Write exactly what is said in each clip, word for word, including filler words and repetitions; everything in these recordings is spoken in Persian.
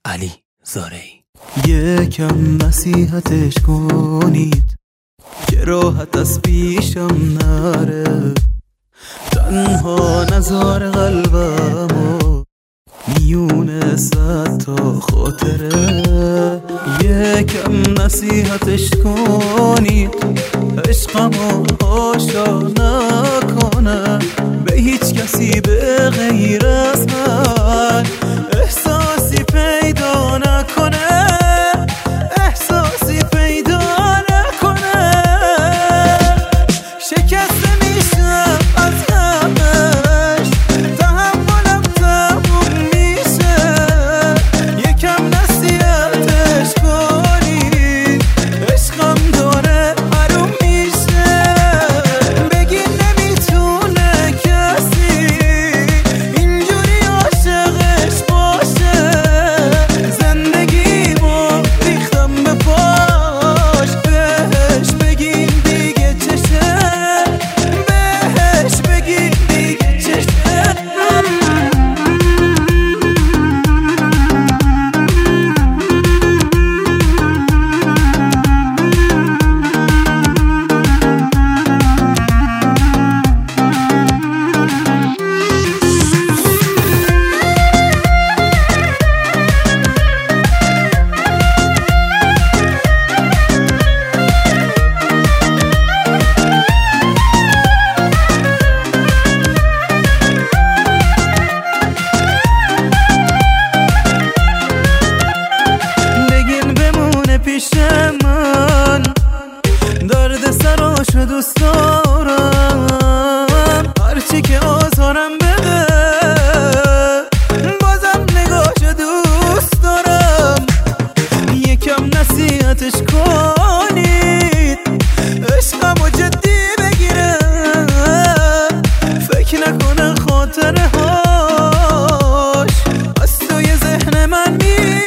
علی زارعی. یکم نصیحتش کنید که راحت از پیشم نره، تنها نزار قلبمو میونه صد تا خاطره. یکم نصیحتش کنید عشقمو آشا نکنه به هیچ کسی به غیر از من، احساسی پیدا نکنه، احساسی پیدا نکنه. شکسته میشم از غمش، تحملم تموم میشه. یکم نصیحتش کنید عشقم داره حروم میشه. بگین نمیتونه کسی اینجوری عاشقش باشه. زندگیمو ریختم به پاش، بهش بگین دیگه چشه، بهش بگین دیگه چشه. پیش من درد سراشو دوست دارم، هرچی که آزارم بده بازم نگاهشو دوست دارم. یکم نصیحتش کنید عشقمو جدی بگیره، فکر نکنه خاطره هاش از توی ذهن من میره.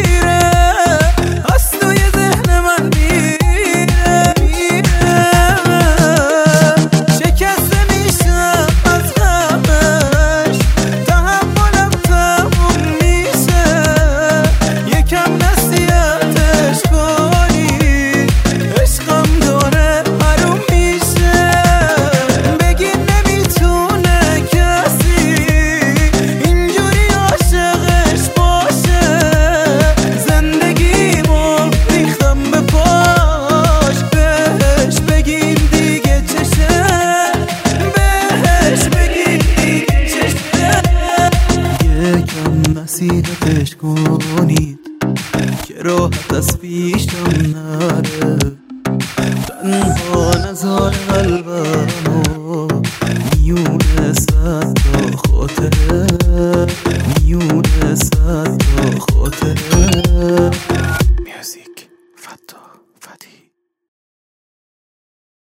نصیحتش کنید که راحت از پیشم نره، تنها نزار قلبمو میونه صد تا خاطره، میونه صد تا خاطره.